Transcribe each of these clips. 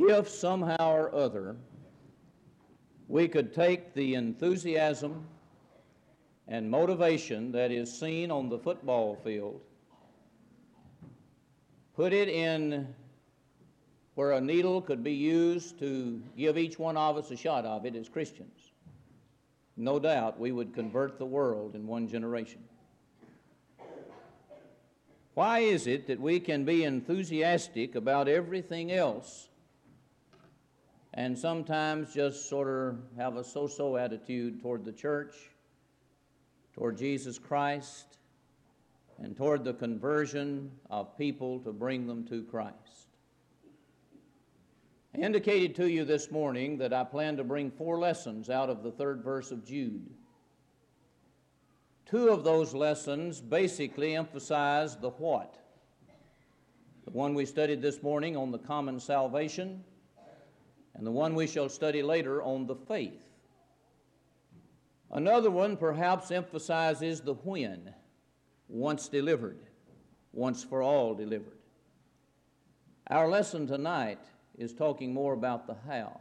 if somehow or other we could take the enthusiasm and motivation that is seen on the football field, put it in where a needle could be used to give each one of us a shot of it as Christians, no doubt we would convert the world in one generation. Why is it that we can be enthusiastic about everything else and sometimes just sort of have a so-so attitude toward the church, toward Jesus Christ, and toward the conversion of people to bring them to Christ? I indicated to you this morning that I plan to bring 4 lessons out of the 3rd verse of Jude. 2 of those lessons basically emphasize the what. The one we studied this morning on the common salvation, and the one we shall study later on the faith. Another one perhaps emphasizes the when, once delivered, once for all delivered. Our lesson tonight is talking more about the how.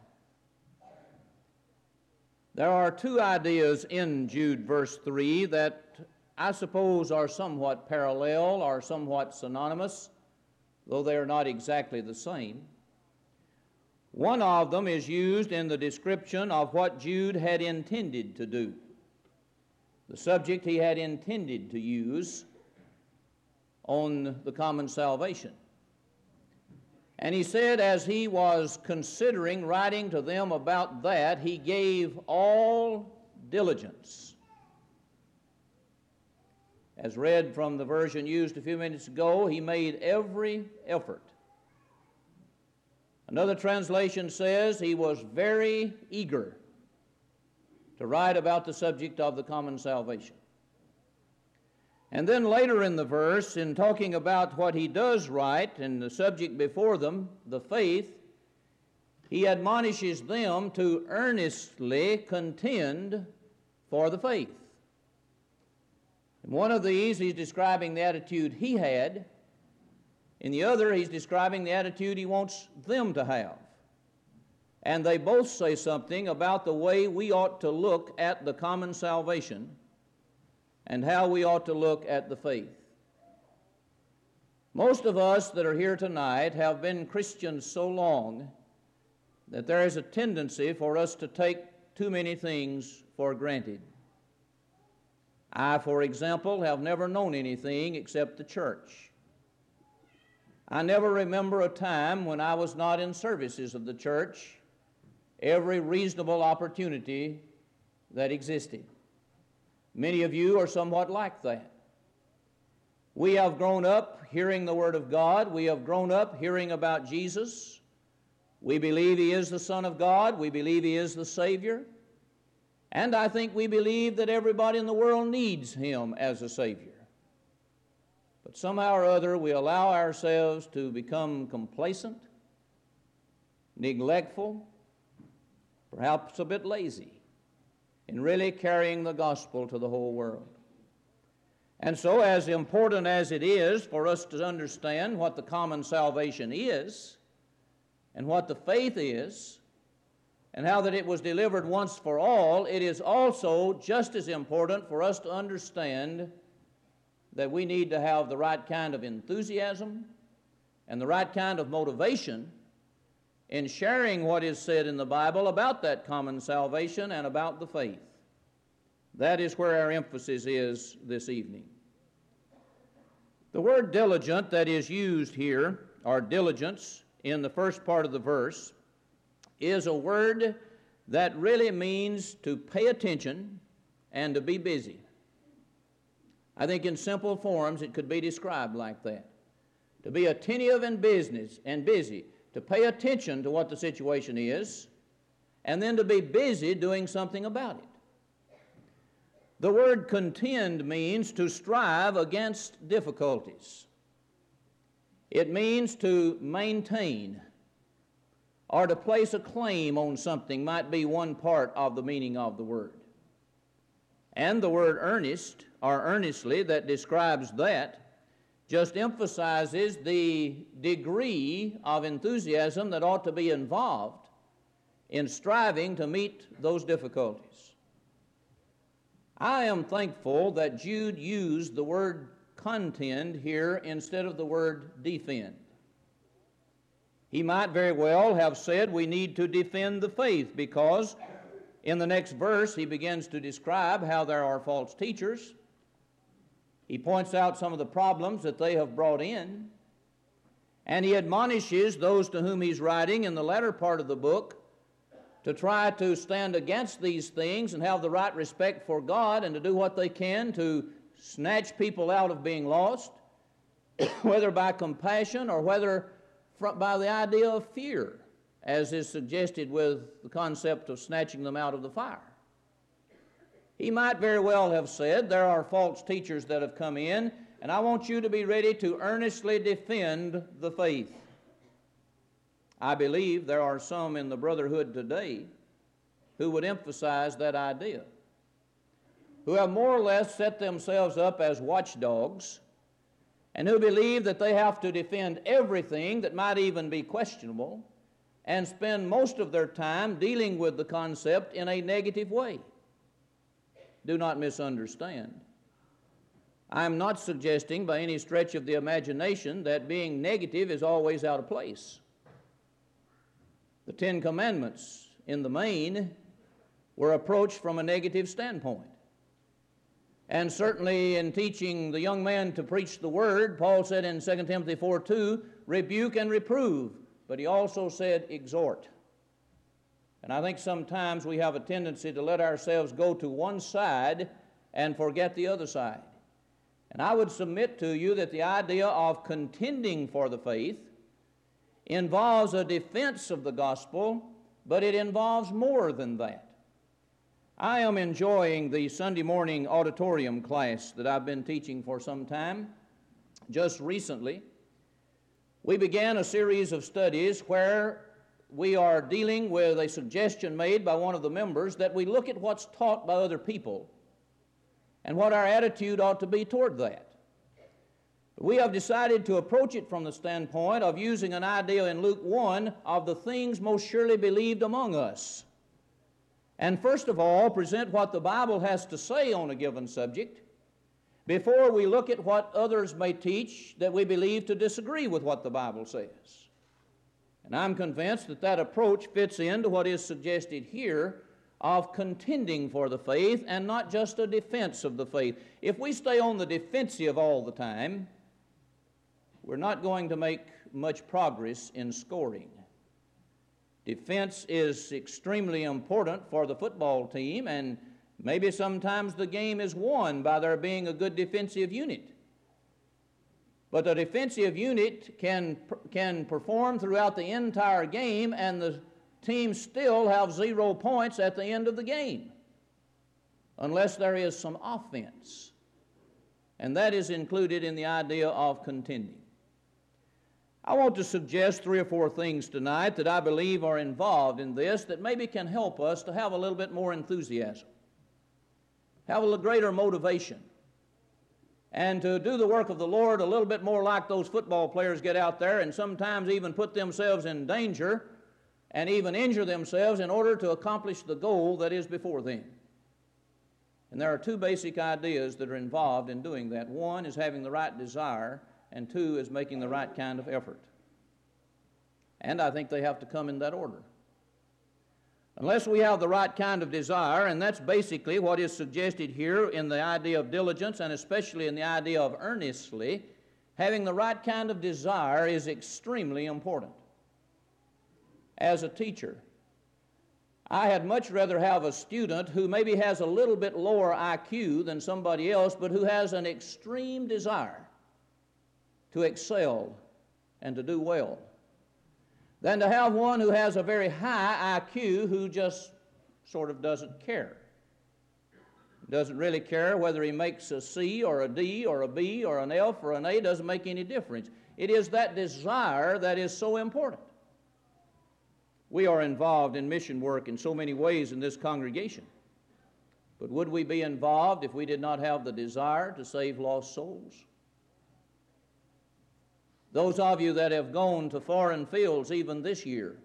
There are 2 ideas in Jude verse 3 that I suppose are somewhat parallel or somewhat synonymous, though they are not exactly the same. One of them is used in the description of what Jude had intended to do, the subject he had intended to use on the common salvation. And he said, as he was considering writing to them about that, he gave all diligence. As read from the version used a few minutes ago, he made every effort. Another translation says he was very eager to write about the subject of the common salvation. And then later in the verse, in talking about what he does write and the subject before them, the faith, he admonishes them to earnestly contend for the faith. In one of these, he's describing the attitude he had. In the other, he's describing the attitude he wants them to have. And they both say something about the way we ought to look at the common salvation and how we ought to look at the faith. Most of us that are here tonight have been Christians so long that there is a tendency for us to take too many things for granted. I, for example, have never known anything except the church. I never remember a time when I was not in services of the church every reasonable opportunity that existed. Many of you are somewhat like that. We have grown up hearing the Word of God. We have grown up hearing about Jesus. We believe He is the Son of God. We believe He is the Savior. And I think we believe that everybody in the world needs Him as a Savior. But somehow or other we allow ourselves to become complacent, neglectful, perhaps a bit lazy in really carrying the gospel to the whole world. And so, as important as it is for us to understand what the common salvation is and what the faith is and how that it was delivered once for all, it is also just as important for us to understand that we need to have the right kind of enthusiasm and the right kind of motivation in sharing what is said in the Bible about that common salvation and about the faith. That is where our emphasis is this evening. The word diligent that is used here, or diligence, in the first part of the verse, is a word that really means to pay attention and to be busy. I think in simple forms it could be described like that. To be attentive and busy, to pay attention to what the situation is, and then to be busy doing something about it. The word contend means to strive against difficulties. It means to maintain or to place a claim on something might be one part of the meaning of the word. And the word earnest or earnestly that describes that just emphasizes the degree of enthusiasm that ought to be involved in striving to meet those difficulties. I am thankful that Jude used the word contend here instead of the word defend. He might very well have said we need to defend the faith, because in the next verse he begins to describe how there are false teachers. He points out some of the problems that they have brought in, and he admonishes those to whom he's writing in the latter part of the book to try to stand against these things and have the right respect for God and to do what they can to snatch people out of being lost, whether by compassion or whether by the idea of fear, as is suggested with the concept of snatching them out of the fire. He might very well have said, there are false teachers that have come in, and I want you to be ready to earnestly defend the faith. I believe there are some in the brotherhood today who would emphasize that idea, who have more or less set themselves up as watchdogs, and who believe that they have to defend everything that might even be questionable, and spend most of their time dealing with the concept in a negative way. Do not misunderstand. I am not suggesting by any stretch of the imagination that being negative is always out of place. The Ten Commandments, in the main, were approached from a negative standpoint. And certainly in teaching the young man to preach the Word, Paul said in 2 Timothy 4:2, rebuke and reprove, but he also said exhort. And I think sometimes we have a tendency to let ourselves go to one side and forget the other side. And I would submit to you that the idea of contending for the faith involves a defense of the gospel, but it involves more than that. I am enjoying the Sunday morning auditorium class that I've been teaching for some time. Just recently, we began a series of studies where we are dealing with a suggestion made by one of the members that we look at what's taught by other people and what our attitude ought to be toward that. We have decided to approach it from the standpoint of using an idea in Luke 1 of the things most surely believed among us. And first of all, present what the Bible has to say on a given subject before we look at what others may teach that we believe to disagree with what the Bible says. And I'm convinced that that approach fits into what is suggested here of contending for the faith and not just a defense of the faith. If we stay on the defensive all the time, we're not going to make much progress in scoring. Defense is extremely important for the football team, and maybe sometimes the game is won by there being a good defensive unit. But the defensive unit can perform throughout the entire game, and the team still have 0 points at the end of the game, unless there is some offense. And that is included in the idea of contending. I want to suggest 3 or 4 things tonight that I believe are involved in this that maybe can help us to have a little bit more enthusiasm, have a greater motivation, and to do the work of the Lord a little bit more like those football players get out there and sometimes even put themselves in danger and even injure themselves in order to accomplish the goal that is before them. And there are 2 basic ideas that are involved in doing that. 1 is having the right desire, and 2 is making the right kind of effort. And I think they have to come in that order. Unless we have the right kind of desire, and that's basically what is suggested here in the idea of diligence and especially in the idea of earnestly, having the right kind of desire is extremely important. As a teacher, I had much rather have a student who maybe has a little bit lower IQ than somebody else, but who has an extreme desire to excel and to do well, than to have one who has a very high IQ who just sort of doesn't care. Doesn't really care whether he makes a C or a D or a B or an F or an A, doesn't make any difference. It is that desire that is so important. We are involved in mission work in so many ways in this congregation. But would we be involved if we did not have the desire to save lost souls? Those of you that have gone to foreign fields even this year,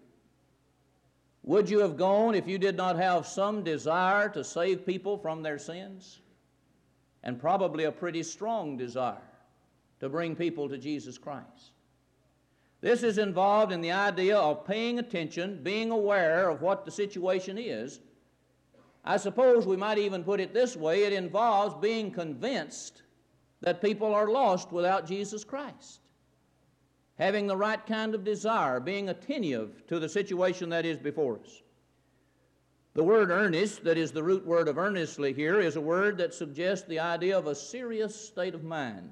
would you have gone if you did not have some desire to save people from their sins? And probably a pretty strong desire to bring people to Jesus Christ. This is involved in the idea of paying attention, being aware of what the situation is. I suppose we might even put it this way: it involves being convinced that people are lost without Jesus Christ. Having the right kind of desire, being attentive to the situation that is before us. The word earnest, that is the root word of earnestly here, is a word that suggests the idea of a serious state of mind.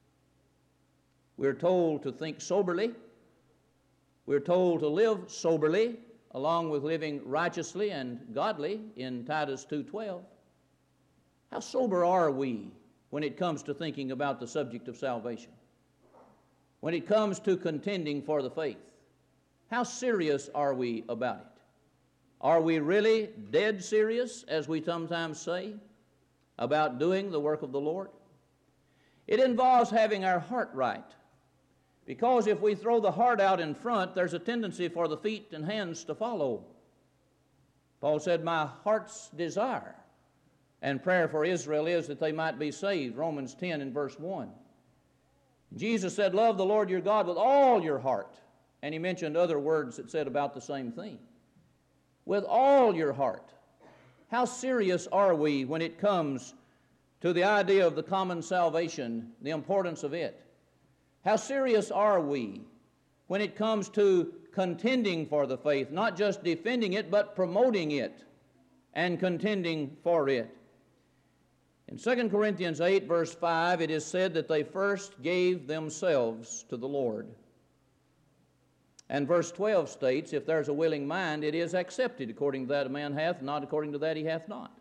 We're told to think soberly. We're told to live soberly, along with living righteously and godly in Titus 2:12. How sober are we when it comes to thinking about the subject of salvation? When it comes to contending for the faith? How serious are we about it? Are we really dead serious, as we sometimes say, about doing the work of the Lord? It involves having our heart right, because if we throw the heart out in front, there's a tendency for the feet and hands to follow. Paul said, "My heart's desire and prayer for Israel is that they might be saved," Romans 10 and verse 1. Jesus said, "Love the Lord your God with all your heart." And he mentioned other words that said about the same thing. With all your heart. How serious are we when it comes to the idea of the common salvation, the importance of it? How serious are we when it comes to contending for the faith, not just defending it, but promoting it and contending for it? In 2 Corinthians 8, verse 5, it is said that they first gave themselves to the Lord. And verse 12 states, "If there's a willing mind, it is accepted according to that a man hath, not according to that he hath not."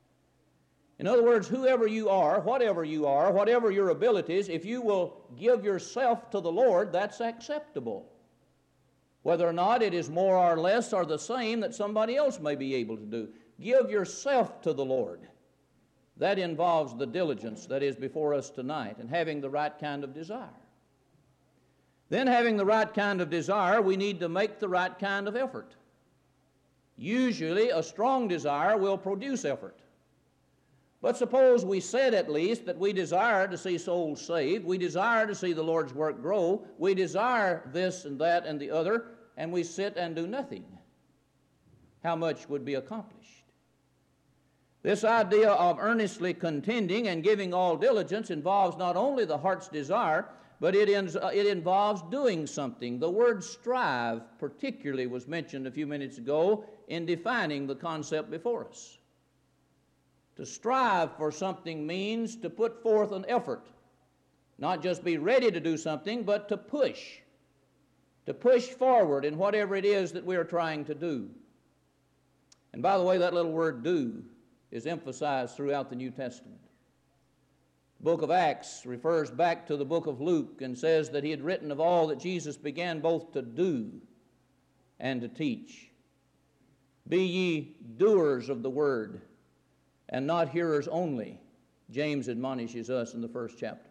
In other words, whatever you are, whatever your abilities, if you will give yourself to the Lord, that's acceptable. Whether or not it is more or less or the same that somebody else may be able to do. Give yourself to the Lord. That involves the diligence that is before us tonight and having the right kind of desire. Then, having the right kind of desire, we need to make the right kind of effort. Usually, a strong desire will produce effort. But suppose we said at least that we desire to see souls saved, we desire to see the Lord's work grow, we desire this and that and the other, and we sit and do nothing. How much would be accomplished? This idea of earnestly contending and giving all diligence involves not only the heart's desire, but it involves doing something. The word strive particularly was mentioned a few minutes ago in defining the concept before us. To strive for something means to put forth an effort, not just be ready to do something, but to push forward in whatever it is that we are trying to do. And by the way, that little word "do" is emphasized throughout the New Testament. The book of Acts refers back to the book of Luke and says that he had written of all that Jesus began both to do and to teach. "Be ye doers of the word, and not hearers only," James admonishes us in the first chapter.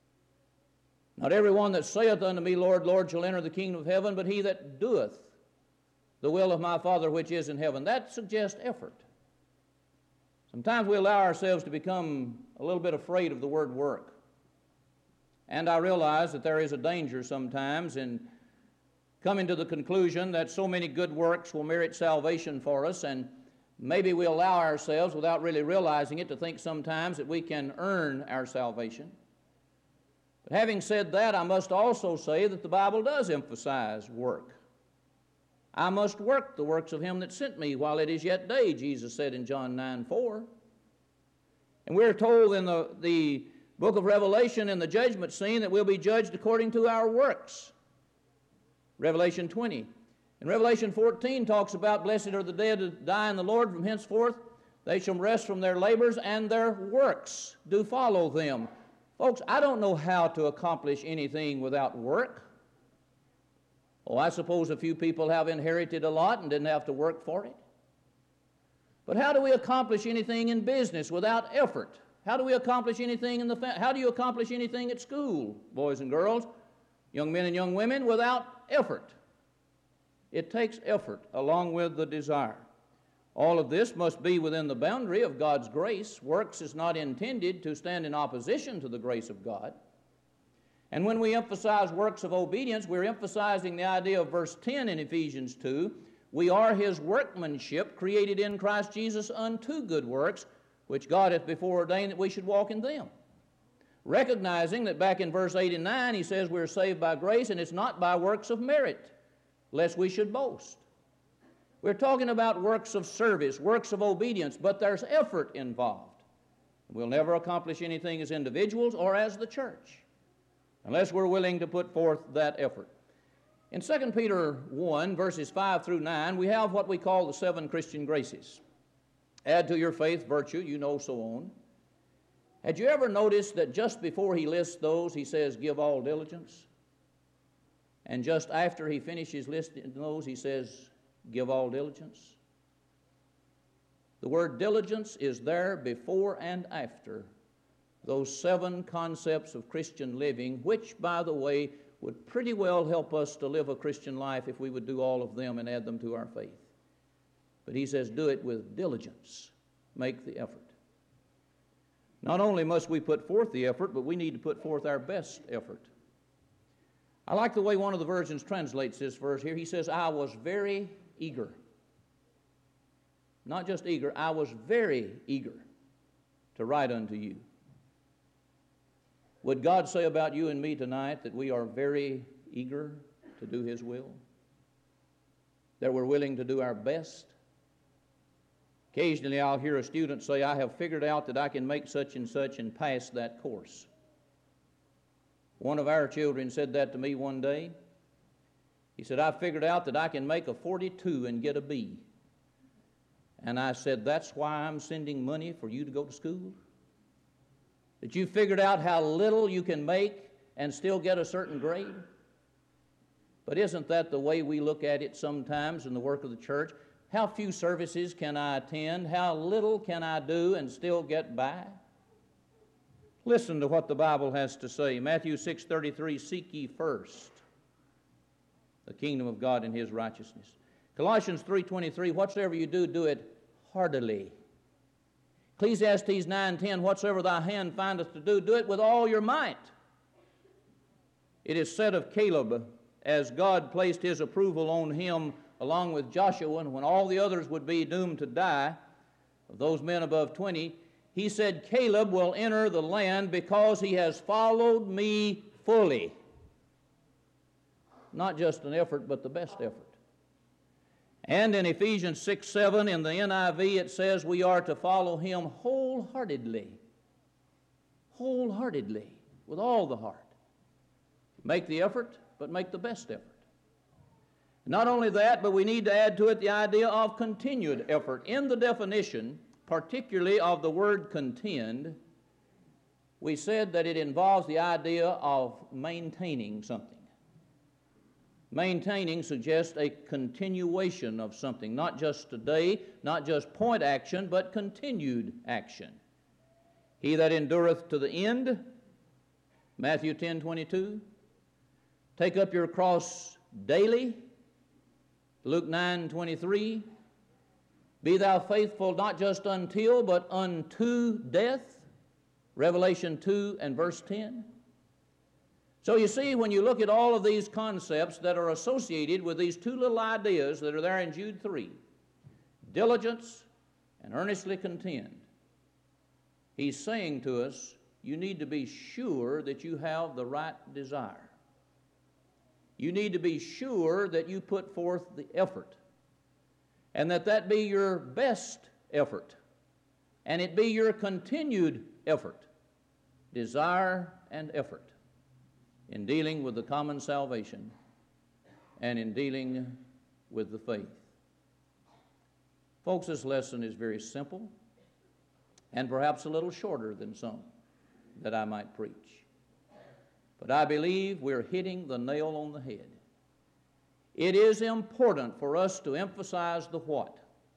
"Not every one that saith unto me, Lord, Lord, shall enter the kingdom of heaven, but he that doeth the will of my Father which is in heaven." That suggests effort. Sometimes we allow ourselves to become a little bit afraid of the word work. And I realize that there is a danger sometimes in coming to the conclusion that so many good works will merit salvation for us, and maybe we allow ourselves, without really realizing it, to think sometimes that we can earn our salvation. But having said that, I must also say that the Bible does emphasize work. "I must work the works of him that sent me while it is yet day," Jesus said in John 9:4. And we're told in the book of Revelation, in the judgment scene, that we'll be judged according to our works. Revelation 20. And Revelation 14 talks about, "Blessed are the dead that die in the Lord, from henceforth they shall rest from their labors, and their works do follow them." Folks, I don't know how to accomplish anything without work. Oh, I suppose a few people have inherited a lot and didn't have to work for it. But how do we accomplish anything in business without effort? How do we accomplish anything in the family? How do you accomplish anything at school, boys and girls, young men and young women, without effort. It takes effort along with the desire. All of this must be within the boundary of God's grace. Works is not intended to stand in opposition to the grace of God. And when we emphasize works of obedience, we're emphasizing the idea of verse 10 in Ephesians 2. We are His workmanship, created in Christ Jesus unto good works, which God hath before ordained that we should walk in them. Recognizing that back in verse 8 and 9, he says we're saved by grace, and it's not by works of merit, lest we should boast. We're talking about works of service, works of obedience, but there's effort involved. We'll never accomplish anything as individuals or as the church unless we're willing to put forth that effort. In 2 Peter 1, verses 5 through 9, we have what we call the 7 Christian graces. Add to your faith virtue, you know, so on. Had you ever noticed that just before he lists those, he says, give all diligence? And just after he finishes listing those, he says, give all diligence? The word diligence is there before and after those 7 concepts of Christian living, which, by the way, would pretty well help us to live a Christian life if we would do all of them and add them to our faith. But he says, do it with diligence. Make the effort. Not only must we put forth the effort, but we need to put forth our best effort. I like the way one of the versions translates this verse here. He says, I was very eager. Not just eager, I was very eager to write unto you. Would God say about you and me tonight that we are very eager to do His will? That we're willing to do our best? Occasionally I'll hear a student say, I have figured out that I can make such and pass that course. One of our children said that to me one day. He said, I figured out that I can make a 42 and get a B. And I said, that's why I'm sending money for you to go to school? That you figured out how little you can make and still get a certain grade? But isn't that the way we look at it sometimes in the work of the church? How few services can I attend? How little can I do and still get by? Listen to what the Bible has to say. Matthew 6:33, seek ye first the kingdom of God and His righteousness. Colossians 3:23, whatsoever you do, do it heartily. Ecclesiastes 9:10, whatsoever thy hand findeth to do, do it with all your might. It is said of Caleb, as God placed His approval on him along with Joshua, and when all the others would be doomed to die, of those men above 20, he said, Caleb will enter the land because he has followed me fully. Not just an effort, but the best effort. And in Ephesians 6:7 in the NIV, it says we are to follow Him wholeheartedly. Wholeheartedly, with all the heart. Make the effort, but make the best effort. Not only that, but we need to add to it the idea of continued effort. In the definition, particularly of the word contend, we said that it involves the idea of maintaining something. Maintaining suggests a continuation of something, not just today, not just point action, but continued action. He that endureth to the end, Matthew 10:22, take up your cross daily, Luke 9:23, be thou faithful not just until, but unto death, Revelation 2 and verse 10. So you see, when you look at all of these concepts that are associated with these 2 little ideas that are there in Jude 3, diligence and earnestly contend, he's saying to us, you need to be sure that you have the right desire. You need to be sure that you put forth the effort, and that be your best effort, and it be your continued effort, desire and effort, in dealing with the common salvation and in dealing with the faith. Folks, this lesson is very simple and perhaps a little shorter than some that I might preach. But I believe we're hitting the nail on the head. It is important for us to emphasize the what.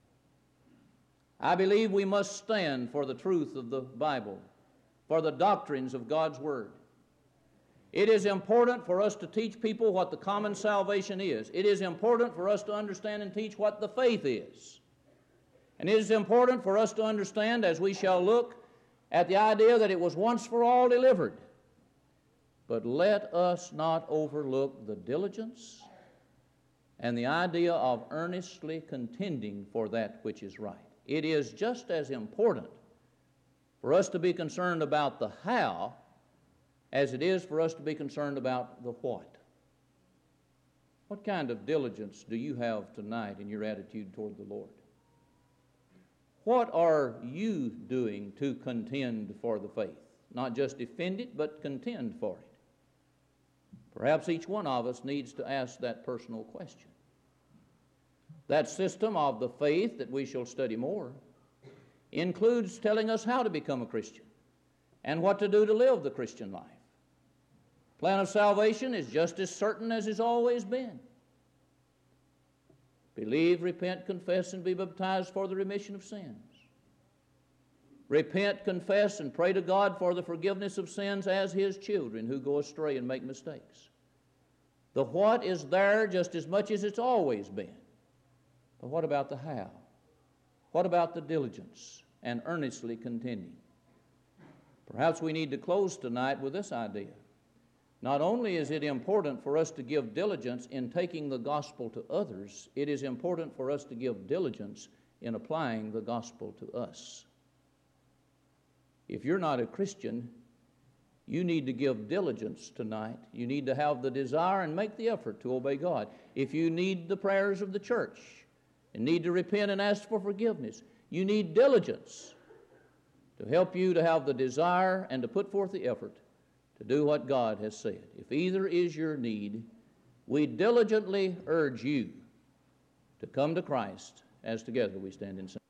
I believe we must stand for the truth of the Bible, for the doctrines of God's Word. It is important for us to teach people what the common salvation is. It is important for us to understand and teach what the faith is. And it is important for us to understand, as we shall look at the idea that it was once for all delivered. But let us not overlook the diligence and the idea of earnestly contending for that which is right. It is just as important for us to be concerned about the how as it is for us to be concerned about the what. What kind of diligence do you have tonight in your attitude toward the Lord? What are you doing to contend for the faith? Not just defend it, but contend for it. Perhaps each one of us needs to ask that personal question. That system of the faith that we shall study more includes telling us how to become a Christian and what to do to live the Christian life. Plan of salvation is just as certain as it's always been. Believe, repent, confess, and be baptized for the remission of sins. Repent, confess, and pray to God for the forgiveness of sins as His children who go astray and make mistakes. The what is there just as much as it's always been. But what about the how? What about the diligence and earnestly contending? Perhaps we need to close tonight with this idea. Not only is it important for us to give diligence in taking the gospel to others, it is important for us to give diligence in applying the gospel to us. If you're not a Christian, you need to give diligence tonight. You need to have the desire and make the effort to obey God. If you need the prayers of the church and need to repent and ask for forgiveness, you need diligence to help you to have the desire and to put forth the effort to do what God has said. If either is your need, we diligently urge you to come to Christ as together we stand in